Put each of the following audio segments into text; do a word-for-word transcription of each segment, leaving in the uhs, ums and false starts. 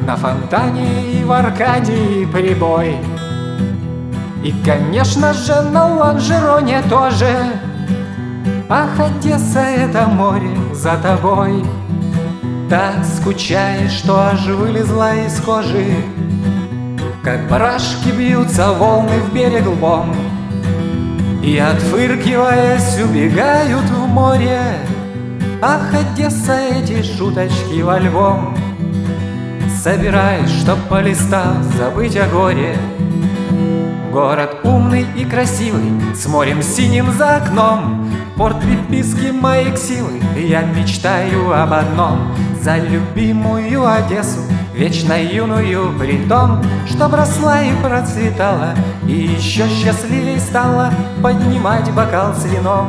на фонтане и в Аркадии прибой. И, конечно же, на Лонжероне тоже. Ах, Одесса, это море за тобой. Так скучаешь, что аж вылезла из кожи. Как барашки бьются волны в берег лбом, и, отфыркиваясь, убегают в море. Ах, Одесса, эти шуточки во альбом собираешь, чтоб по листам забыть о горе. Город умный и красивый, с морем синим за окном, порт приписки моих силы. Я мечтаю об одном: за любимую Одессу, вечно юную, при том, чтоб росла и процветала, и еще счастливей стала поднимать бокал с вином.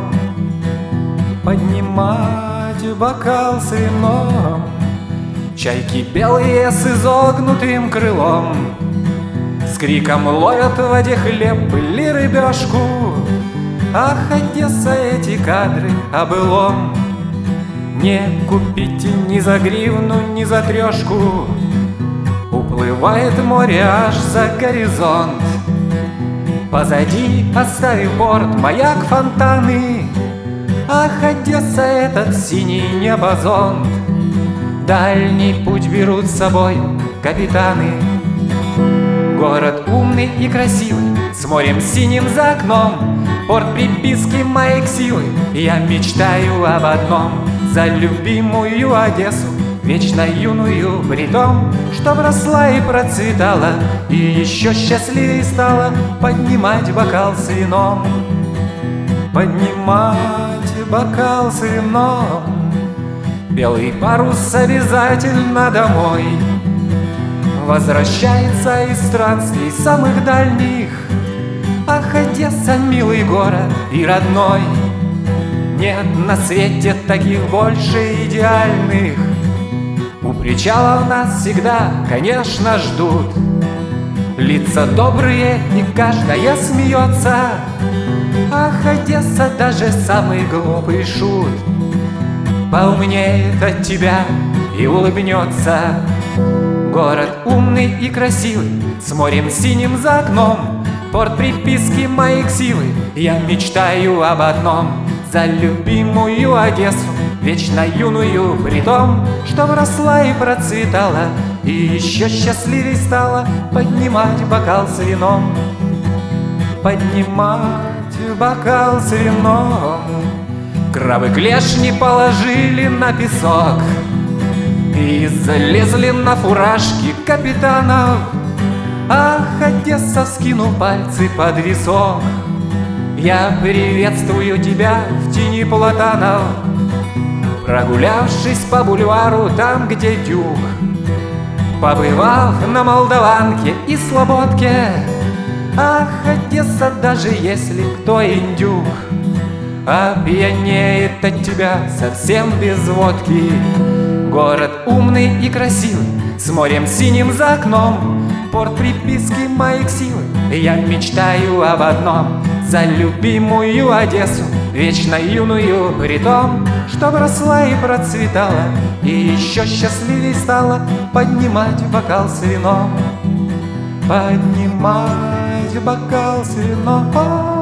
Поднимать бокал с вином. Чайки белые с изогнутым крылом с криком ловят в воде хлеб или рыбешку. Ах, Одесса, эти кадры о былом не купите ни за гривну, ни за трешку. Уплывает море аж за горизонт, позади, оставив борт, маяк, фонтаны. Ах, Одесса, этот синий небозонт, дальний путь берут с собой капитаны. Город умный и красивый, с морем синим за окном, порт приписки моих силы. Я мечтаю об одном: за любимую Одессу, вечно юную, при том, чтоб росла и процветала, и еще счастливей стала поднимать бокал с вином. Поднимать бокал с вином. Белый парус обязательно домой возвращается из странствий самых дальних. Ах, Одесса, милый город и родной, нет на свете таких больше идеальных. У причала нас всегда, конечно, ждут лица добрые, и каждая смеется. Ах, Одесса, даже самый глупый шут поумнеет от тебя и улыбнется. Город умный и красивый, с морем синим за окном, порт приписки моих силы. Я мечтаю об одном: за любимую Одессу, вечно юную, при том, чтоб росла и процветала, и еще счастливей стала поднимать бокал с вином. Поднимать бокал с вином. Крабы клешни положили на песок и залезли на фуражки капитанов. Ах, Одесса, скинув пальцы под висок, я приветствую тебя в тени платанов. Прогулявшись по бульвару там, где дюк, побывав на Молдаванке и Слободке. Ах, Одесса, даже если кто индюк опьянеет от тебя совсем без водки. Город умный и красивый, с морем синим за окном, порт приписки моих силы. Я мечтаю об одном: за любимую Одессу, вечно юную, при том, чтоб росла и процветала, и еще счастливей стала поднимать бокал с вином. Поднимать бокал с вином.